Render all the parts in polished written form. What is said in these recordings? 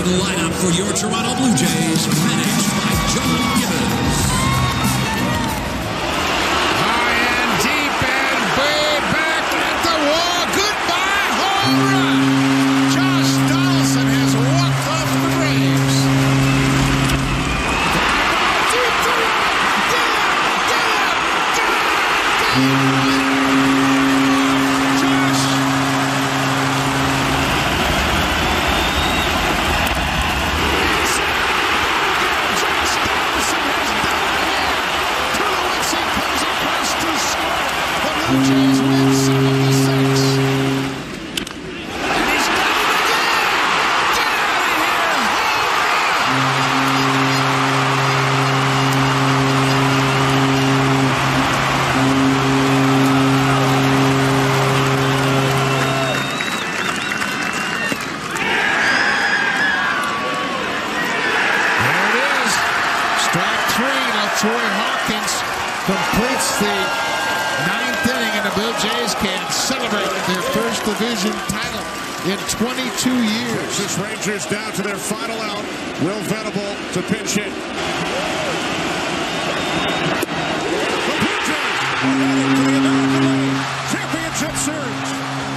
starting lineup for your Toronto Blue Jays, managed by John Gibbons. High and deep and way back at the wall. Goodbye, home run. Josh Donaldson has walked off the Braves. Deep to right. Get up. Blue Jays win 7-6. And he's got it again. Get out of here. There it is. Strike three. LaTroy Hawkins completes the ninth inning, and the Blue Jays can celebrate their first division title in 22 years. Texas Rangers down to their final out. Will Venable to pitch hit. The Blue Jays are headed to the American League Championship Series.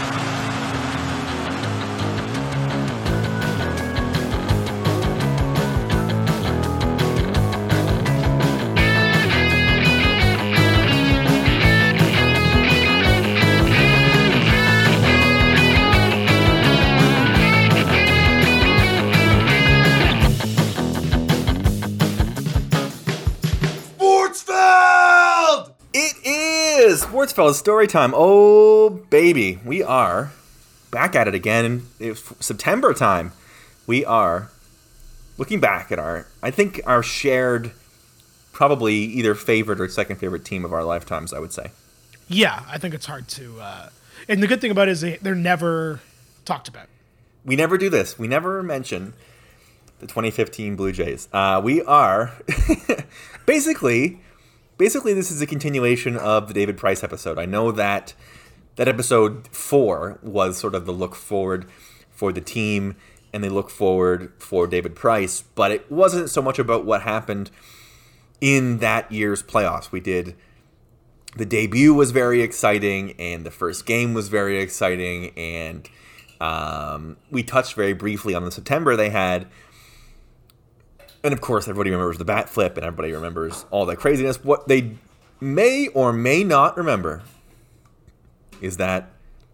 Sportsfeld story time. Oh, baby. We are back at it again. It's September time. We are looking back at our shared, probably either favorite or second favorite team of our lifetimes, I would say. Yeah, I think it's hard to... and the good thing about it is they're never talked about. We never do this. We never mention the 2015 Blue Jays. We are... Basically, this is a continuation of the David Price episode. I know that episode 4 was sort of the look forward for the team, and they look forward for David Price, but it wasn't so much about what happened in that year's playoffs. The debut was very exciting, and the first game was very exciting, and we touched very briefly on the September they had. And of course, everybody remembers the bat flip, and everybody remembers all that craziness. What they may or may not remember is that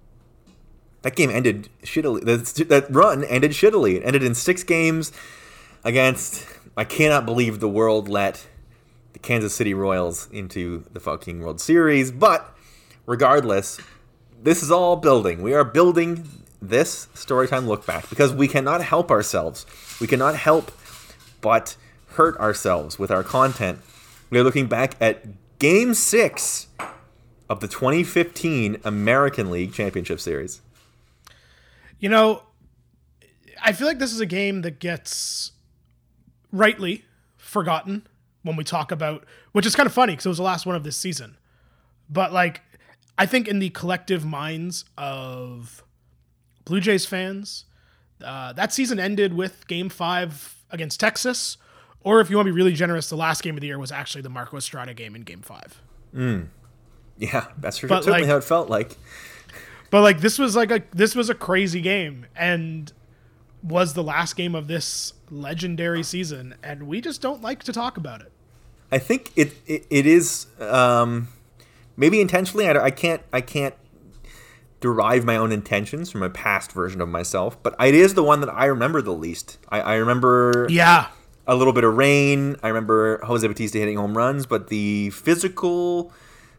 game ended shittily. That run ended shittily. It ended in 6 games against... I cannot believe the world let the Kansas City Royals into the fucking World Series. But regardless, this is all building. We are building this Storytime look back because we cannot help ourselves. We cannot help but hurt ourselves with our content. We are looking back at Game 6 of the 2015 American League Championship Series. You know, I feel like this is a game that gets rightly forgotten when we talk about, which is kind of funny because it was the last one of this season. But like, I think in the collective minds of Blue Jays fans, that season ended with Game 5 against Texas, or if you want to be really generous, the last game of the year was actually the Marco Estrada game in Game 5. Yeah, that's certainly how it felt like. But like this was a crazy game, and was the last game of this legendary season, and we just don't like to talk about it. I think it is maybe intentionally. I can't derive my own intentions from a past version of myself, but it is the one that I remember the least. I remember a little bit of rain. I remember Jose Bautista hitting home runs, but the physical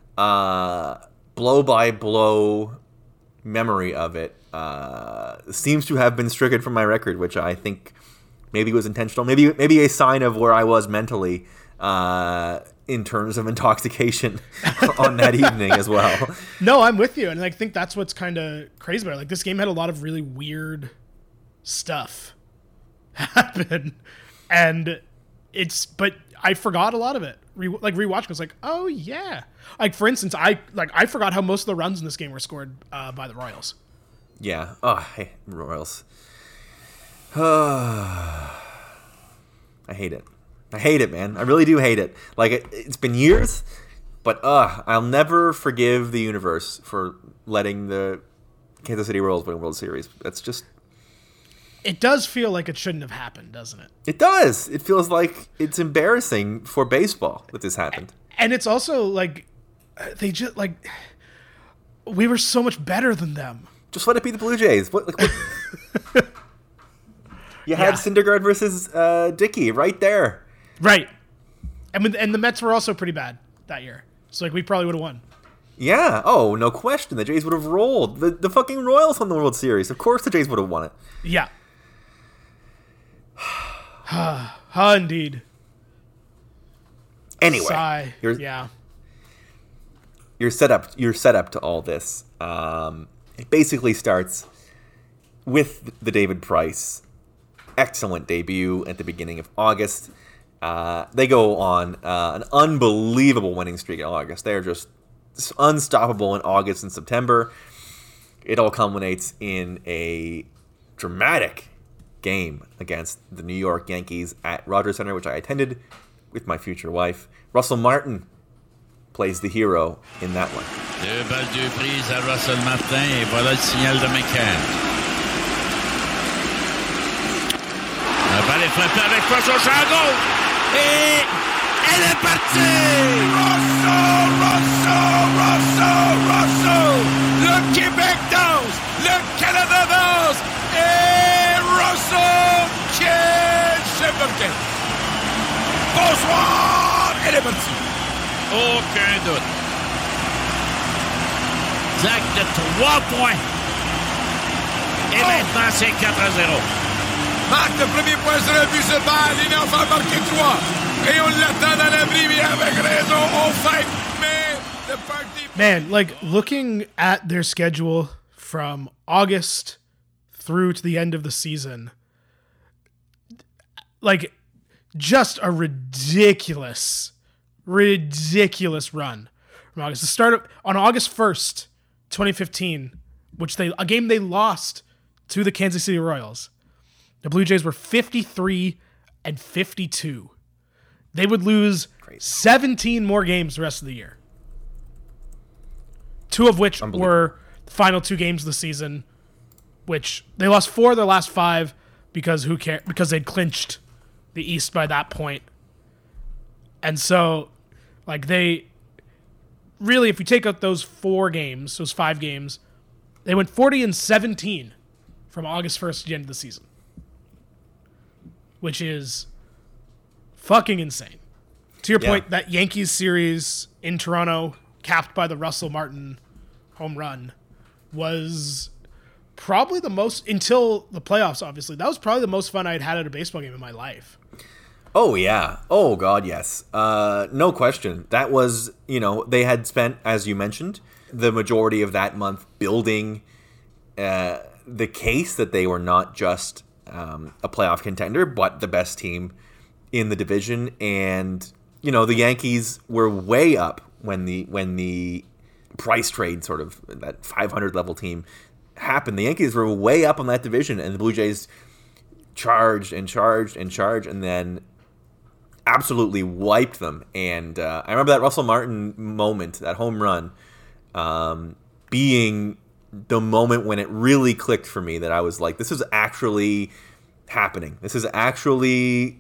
blow-by-blow memory of it seems to have been stricken from my record, which I think maybe was intentional. Maybe a sign of where I was mentally in terms of intoxication on that evening as well. No, I'm with you. And I think that's what's kind of crazy about it. Like, this game had a lot of really weird stuff happen. And but I forgot a lot of it. Rewatching, I was like, oh yeah. Like, for instance, I forgot how most of the runs in this game were scored by the Royals. Yeah. Oh, hey, Royals. I hate it. I hate it, man. I really do hate it. Like, it's been years, but I'll never forgive the universe for letting the Kansas City Royals win World Series. That's just... It does feel like it shouldn't have happened, doesn't it? It does. It feels like it's embarrassing for baseball that this happened. And it's also like, they just, like, we were so much better than them. Just let it be the Blue Jays. What? You had Syndergaard versus Dickey right there. Right. And the Mets were also pretty bad that year. So, like, we probably would have won. Yeah. Oh, no question. The Jays would have rolled. The fucking Royals won the World Series. Of course the Jays would have won it. Yeah. Indeed. Anyway. Sigh. You're set up to all this. It basically starts with the David Price excellent debut at the beginning of August. They go on an unbelievable winning streak in August. They're just unstoppable in August and September. It all culminates in a dramatic game against the New York Yankees at Rogers Center, which I attended with my future wife. Russell Martin plays the hero in that one. 2 balles, 2 prises à Russell Martin et voilà le signal de McCann. La balle est frappée avec force au champ gauche et elle est partie! Russell! Le Québec danse! Le Canada danse! Et Russell quel chef d'orchestre! Bonsoir! Elle est partie! Aucun doute. Zach de 3 points. Et maintenant, c'est 4-0. Marque le premier point sur le but, cette balle. Il en fait marquer 3. Et on l'attend dans l'abri, mais avec raison, on fight. Mais the party... Man, like, looking at their schedule from August through to the end of the season, like, just a ridiculous run from August. The start on August 1st, 2015, a game they lost to the Kansas City Royals. The Blue Jays were 53-52. They would lose 17 more games the rest of the year. 2 of which were the final 2 games of the season, which they lost 4 of their last 5 because who cares? Because they'd clinched the East by that point. And so, like, they really, if you take out those 5 games, they went 40-17 from August 1st to the end of the season, which is fucking insane. To your point, that Yankees series in Toronto, capped by the Russell Martin home run, was probably the most, until the playoffs, obviously, that was probably the most fun I'd had at a baseball game in my life. Oh, yeah. Oh, God, yes. No question. That was, they had spent, as you mentioned, the majority of that month building the case that they were not just a playoff contender, but the best team in the division. And, the Yankees were way up when the Price trade, sort of that 500 level team, happened. The Yankees were way up on that division, and the Blue Jays charged, and then absolutely wiped them. And I remember that Russell Martin moment, that home run, being the moment when it really clicked for me that I was like, this is actually happening. This is actually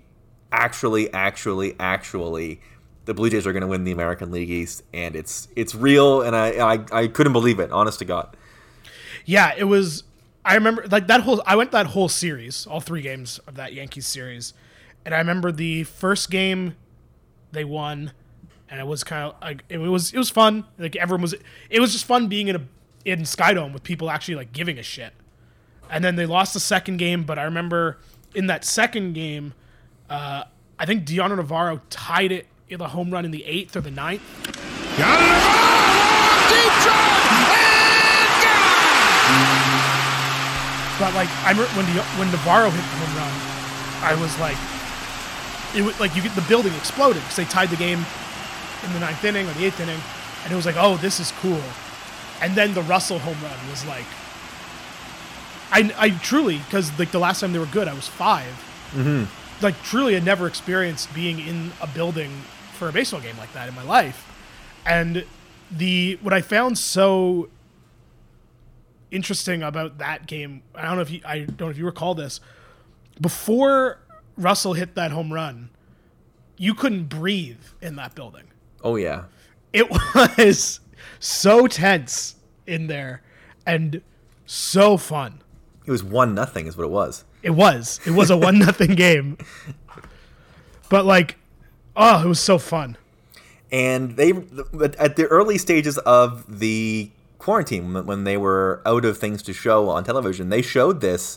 the Blue Jays are going to win the American League East, and it's real, and I couldn't believe it, honest to God. Yeah, it was. I remember I went that whole series, all 3 games of that Yankees series, and I remember the first game they won, and it was kind of like it was fun. Like it was just fun being in Skydome with people actually like giving a shit. And then they lost the second game, but I remember in that second game, I think Dioner Navarro tied it in the home run in the 8th or the 9th. Deep drive and gone! But like I remember when Navarro hit the home run, I was like, it was like the building exploded because they tied the game in the 9th inning or the 8th inning, and it was like, oh, this is cool. And then the Russell home run was like, I truly, because like the last time they were good, I was 5. Mm-hmm. Like truly, had never experienced being in a building for a baseball game like that in my life. And what I found so interesting about that game, I don't know if you recall this, before Russell hit that home run, you couldn't breathe in that building. Oh yeah. It was so tense in there and so fun. It was 1-0 is what it was. It was a 1-0 game. But like, oh, it was so fun. And they, at the early stages of the quarantine, when they were out of things to show on television, they showed this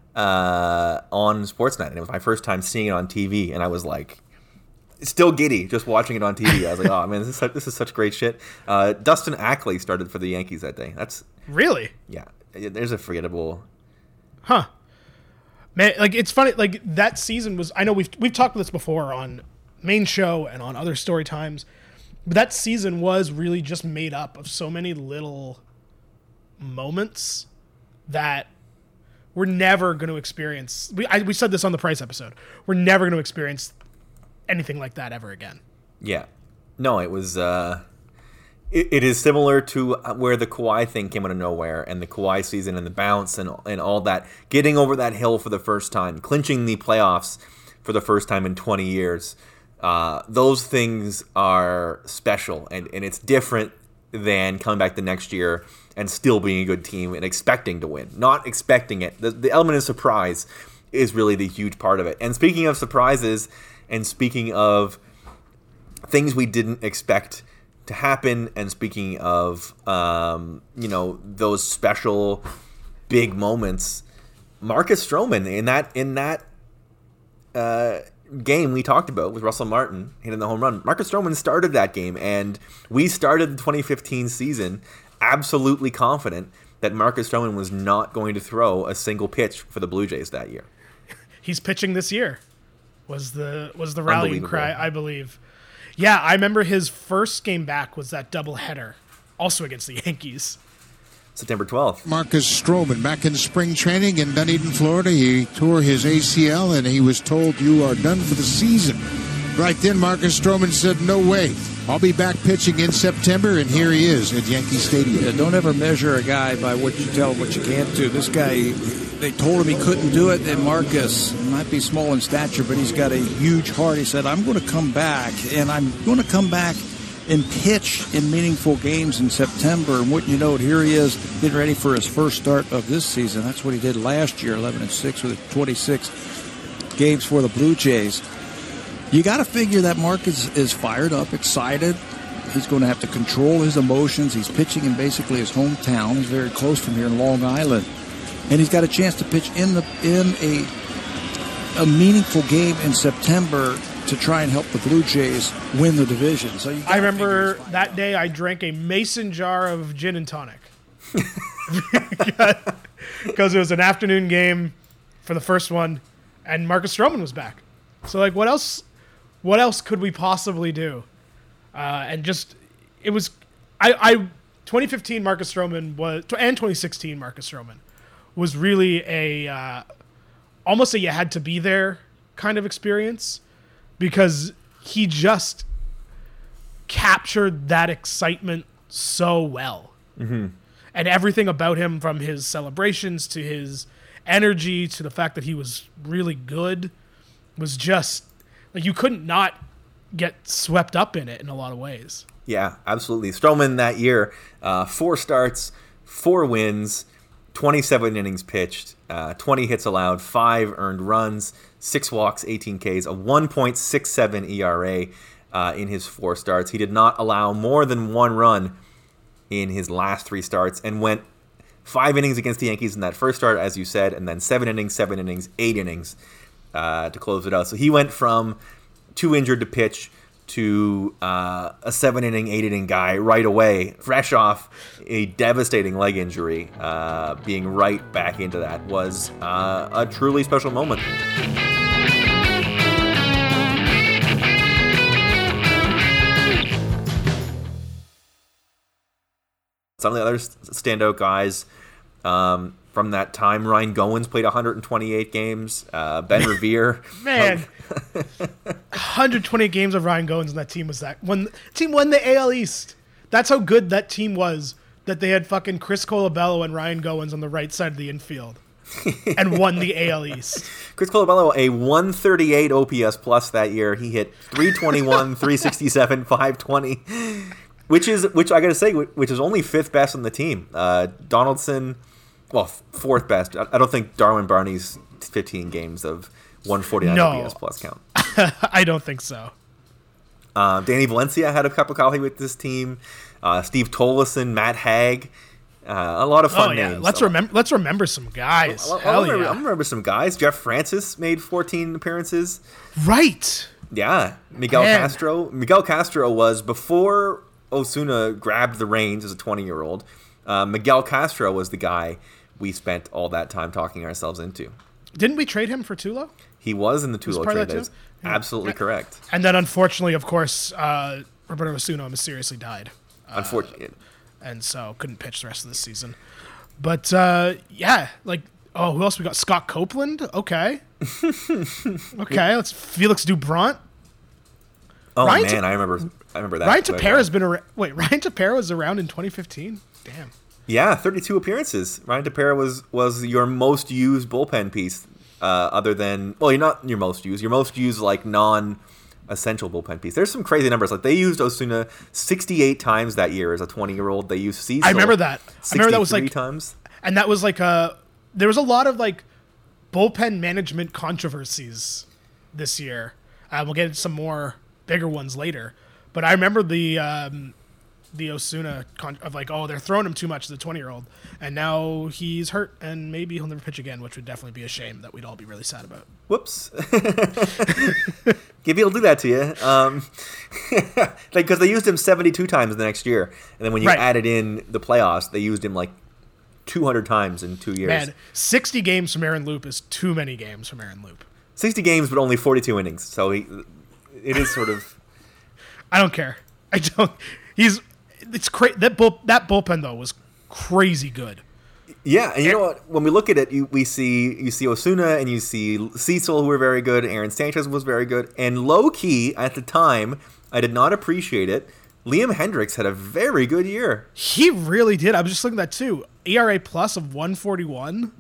on Sportsnet. And it was my first time seeing it on TV, and I was like, still giddy just watching it on TV. I was like, oh man, this is such great shit. Dustin Ackley started for the Yankees that day. That's really, yeah. There's a forgettable, huh? Man, like it's funny. Like that season was. I know we've talked about this before on main show and on other story times, but that season was really just made up of so many little moments that we're never going to experience. We said this on the Price episode. We're never going to experience anything like that ever again. Yeah. No, it was it is similar to where the Kawhi thing came out of nowhere, and the Kawhi season and the bounce and all that, getting over that hill for the first time, clinching the playoffs for the first time in 20 years. Those things are special, and it's different than coming back the next year and still being a good team and expecting to win. Not expecting it. The element of surprise is really the huge part of it. And speaking of surprises, and speaking of things we didn't expect to happen, and speaking of those special big moments, Marcus Stroman in that game we talked about with Russell Martin hitting the home run. Marcus Stroman started that game, and we started the 2015 season absolutely confident that Marcus Stroman was not going to throw a single pitch for the Blue Jays that year. He's pitching this year. Was the rallying cry, I believe. Yeah, I remember his first game back was that doubleheader, also against the Yankees. September 12th. Marcus Stroman back in spring training in Dunedin, Florida. He tore his ACL, and he was told, "You are done for the season." Right then, Marcus Stroman said, "No way. I'll be back pitching in September," and here he is at Yankee Stadium. Yeah, don't ever measure a guy by what you tell him what you can't do. This guy, they told him he couldn't do it, and Marcus might be small in stature, but he's got a huge heart. He said, "I'm going to come back, and I'm going to come back and pitch in meaningful games in September." And wouldn't you know it, here he is getting ready for his first start of this season. That's what he did last year, 11-6 with 26 games for the Blue Jays. You got to figure that Marcus is fired up, excited. He's going to have to control his emotions. He's pitching in basically his hometown. He's very close from here in Long Island. And he's got a chance to pitch in a meaningful game in September to try and help the Blue Jays win the division. So I remember that day I drank a mason jar of gin and tonic. Because it was an afternoon game for the first one, and Marcus Stroman was back. So, like, what else could we possibly do? And just, it was, 2015 Marcus Stroman was, and 2016 Marcus Stroman was really almost a you had to be there kind of experience, because he just captured that excitement so well. Mm-hmm. And everything about him, from his celebrations to his energy to the fact that he was really good, was just like you couldn't not get swept up in it in a lot of ways. Yeah, absolutely. Stroman that year, 4 starts, 4 wins, 27 innings pitched, 20 hits allowed, 5 earned runs, 6 walks, 18 Ks, a 1.67 ERA in his 4 starts. He did not allow more than 1 run in his last 3 starts, and went 5 innings against the Yankees in that first start, as you said, and then 7 innings, 8 innings to close it out. So he went from too injured to pitch to a 7-inning, 8-inning guy right away, fresh off a devastating leg injury. Being right back into that was a truly special moment. Some of the other standout guys from from that time. Ryan Goins played 128 games. Ben Revere. Man, 120 games of Ryan Goins, and that team was team won the AL East. That's how good that team was, that they had fucking Chris Colabello and Ryan Goins on the right side of the infield and won the AL East. Chris Colabello, a 138 OPS plus that year. He hit 321, 367, 520, which I got to say, which is only fifth best on the team. Donaldson, well, fourth best. I don't think Darwin Barney's 15 games of 149 OPS plus count. I don't think so. Danny Valencia had a cup of coffee with this team. Steve Tolleson, Matt Haig. A lot of fun names. Let's remember some guys. I remember some guys. Jeff Francis made 14 appearances. Right. Yeah. Miguel Castro. Miguel Castro was, before Osuna grabbed the reins as a 20-year-old, Miguel Castro was the guy we spent all that time talking ourselves into. Didn't we trade him for Tulo? He was in the Tulo trade. That is absolutely correct. And then, unfortunately, of course, Roberto Osuna mysteriously died. Unfortunately. And so couldn't pitch the rest of the season. But, who else we got? Scott Copeland? Okay. Let's Felix Doubront. Oh, man, I remember that. Ryan Tepera's been around. Wait, Ryan Tepera was around in 2015? Damn. Yeah, 32 appearances. Ryan Tepera was your most used bullpen piece, other than, well, you're not your most used. Your most used, like, non-essential bullpen piece. There's some crazy numbers. Like, they used Osuna 68 times that year as a 20-year-old. They used Cecil. I remember that. I remember that was like times. And that was like there was a lot of like bullpen management controversies this year. We'll get into some more bigger ones later. But I remember the Osuna of like, oh, they're throwing him too much as a 20-year-old, and now he's hurt, and maybe he'll never pitch again, which would definitely be a shame that we'd all be really sad about. Whoops. Gibby will do that to you. Because they used him 72 times the next year, and then when you added in the playoffs, they used him like 200 times in 2 years. Man, 60 games from Aaron Loup is too many games from Aaron Loup. 60 games, but only 42 innings, so it is sort of... I don't care. I don't... It's crazy. That bullpen though was crazy good. Yeah, and you know what? When we look at it, you see Osuna and you see Cecil, who were very good. Aaron Sanchez was very good, and low key at the time, I did not appreciate it. Liam Hendriks had a very good year. He really did. I was just looking at that too. ERA plus of 141,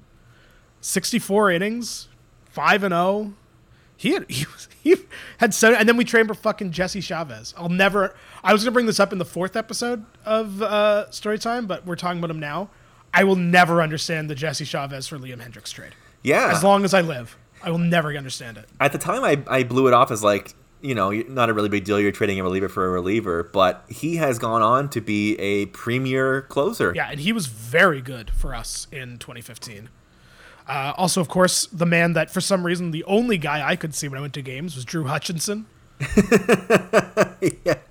64 innings, 5-0. He had 7, and then we traded for fucking Jesse Chavez. I was gonna bring this up in the 4th episode of Storytime, but we're talking about him now. I will never understand the Jesse Chavez for Liam Hendriks trade. Yeah, as long as I live, I will never understand it. At the time, I blew it off as like, not a really big deal. You're trading a reliever for a reliever, but he has gone on to be a premier closer. Yeah, and he was very good for us in 2015. Also, of course, the man that, for some reason, the only guy I could see when I went to games was Drew Hutchinson. Yeah.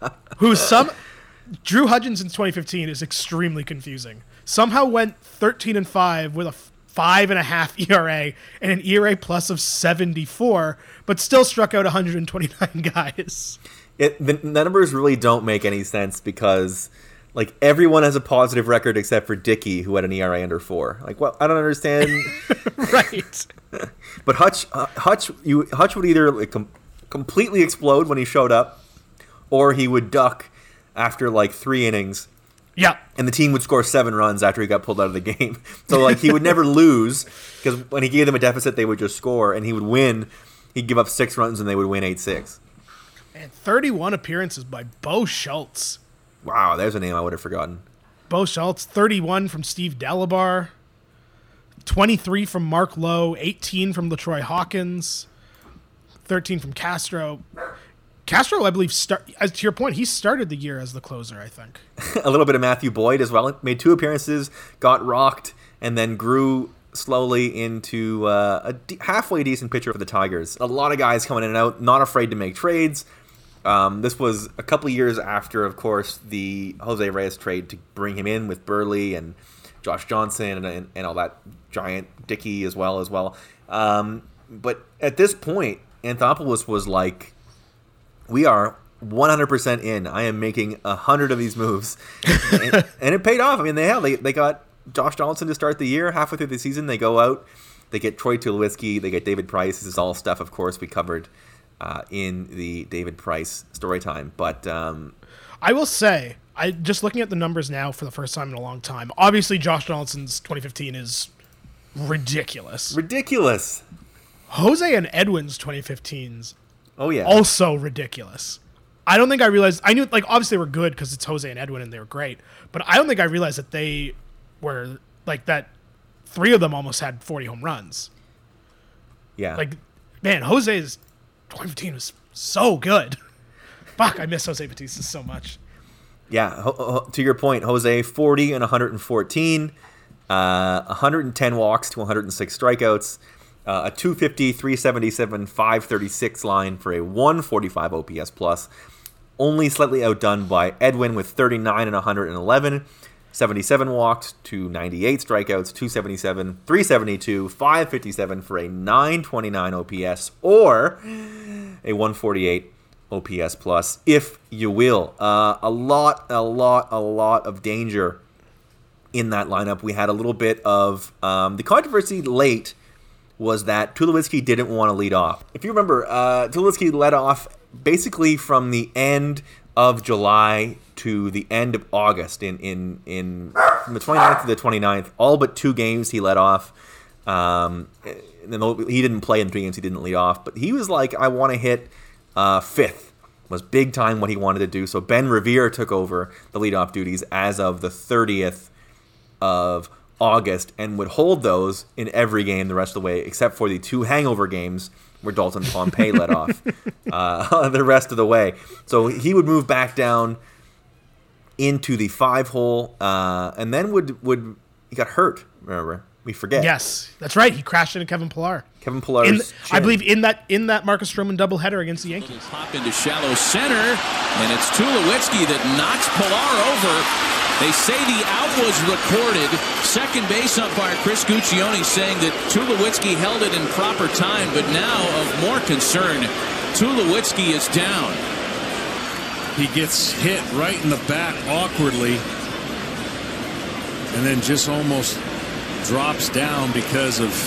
Drew Hutchinson's 2015 is extremely confusing. Somehow went 13-5 with a 5.5 ERA and an ERA plus of 74, but still struck out 129 guys. The numbers really don't make any sense because... like, everyone has a positive record except for Dickey, who had an ERA under 4. Like, well, I don't understand. Right. But Hutch would either like completely explode when he showed up, or he would duck after like 3 innings. Yeah. And the team would score 7 runs after he got pulled out of the game. So, like, he would never lose because when he gave them a deficit, they would just score, and he would win. He'd give up 6 runs, and they would win 8-6. And 31 appearances by Bo Schultz. Wow, there's a name I would have forgotten. Bo Schultz, 31 from Steve Delabar, 23 from Mark Lowe, 18 from LaTroy Hawkins, 13 from Castro. Castro, I believe, as to your point, he started the year as the closer, I think. A little bit of Matthew Boyd as well. Made 2 appearances, got rocked, and then grew slowly into a halfway decent pitcher for the Tigers. A lot of guys coming in and out, not afraid to make trades. This was a couple years after, of course, the Jose Reyes trade to bring him in with Burley and Josh Johnson and all that giant Dickey as well. But at this point, Anthopoulos was like, we are 100% in. I am making 100 of these moves. And it paid off. I mean, they got Josh Donaldson to start the year. Halfway through the season, they go out, they get Troy Tulowitzki, they get David Price. This is all stuff, of course, we covered in the David Price story time. But I will say, just looking at the numbers now for the first time in a long time, obviously Josh Donaldson's 2015 is ridiculous. Ridiculous. Jose and Edwin's 2015's also ridiculous. I don't think I realized, I knew, like, obviously they were good because it's Jose and Edwin and they were great, but I don't think I realized that they were, like, that 3 of them almost had 40 home runs. Yeah. Like, man, Jose's 2015 was so good. Fuck, I miss Jose Bautista so much. Yeah, to your point, Jose, 40 and 114, 110 walks to 106 strikeouts, a 250, 377, 536 line for a 145 OPS plus. Only slightly outdone by Edwin with 39 and 111, 77 walks to 98 strikeouts, 277, 372, 557 for a 929 OPS or a 148 OPS plus, if you will. A lot of danger in that lineup. We had a little bit of the controversy late was that Tulowitzki didn't want to lead off. If you remember, Tulowitzki led off basically from the end of July to the end of August. From the 29th to the 29th, all but 2 games he led off. He didn't play in 3 games, he didn't lead off. But he was like, I want to hit 5th. Was big time what he wanted to do. So Ben Revere took over the leadoff duties as of the 30th of August and would hold those in every game the rest of the way, except for the 2 hangover games where Dalton Pompey led off the rest of the way. So he would move back down into the 5-hole, and then he got hurt, remember? We forget. Yes, that's right. He crashed into Kevin Pillar. I believe in that Marcus Stroman doubleheader against the Yankees. Hop into shallow center, and it's Tulowitzki that knocks Pillar over. They say the out was recorded. Second base umpire Chris Guccione saying that Tulowitzki held it in proper time, but now of more concern, Tulowitzki is down. He gets hit right in the bat awkwardly, and then just almost drops down because of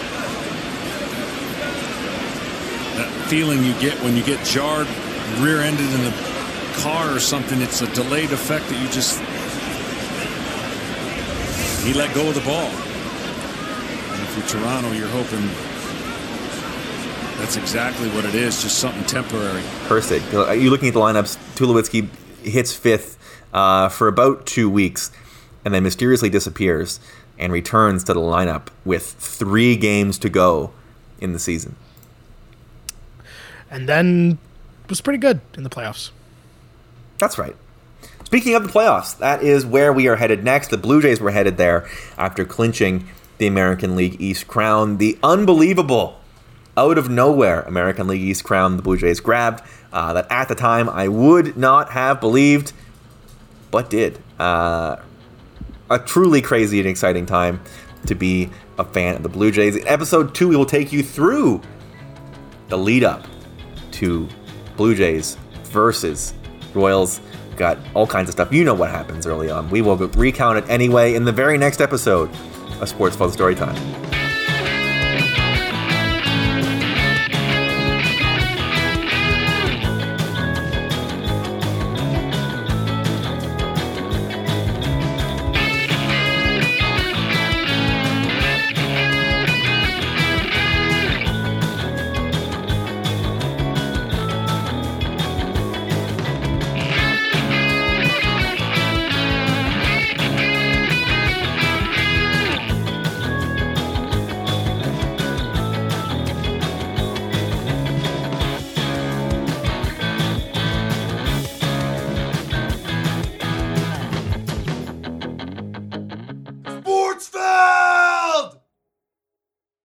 that feeling you get when you get jarred, rear-ended in a car or something. It's a delayed effect that you just... He let go of the ball. And if you're Toronto, you're hoping that's exactly what it is, just something temporary. Perfect. You're looking at the lineups. Tulowitzki hits 5th for about 2 weeks and then mysteriously disappears and returns to the lineup with 3 games to go in the season. And then was pretty good in the playoffs. That's right. Speaking of the playoffs, that is where we are headed next. The Blue Jays were headed there after clinching the American League East crown. The unbelievable, out of nowhere American League East crown the Blue Jays grabbed that at the time I would not have believed, but did. A truly crazy and exciting time to be a fan of the Blue Jays. In episode 2, we will take you through the lead up to Blue Jays versus Royals. Got all kinds of stuff. You know what happens early on. We will recount it anyway in the very next episode of Sports Phone Storytime.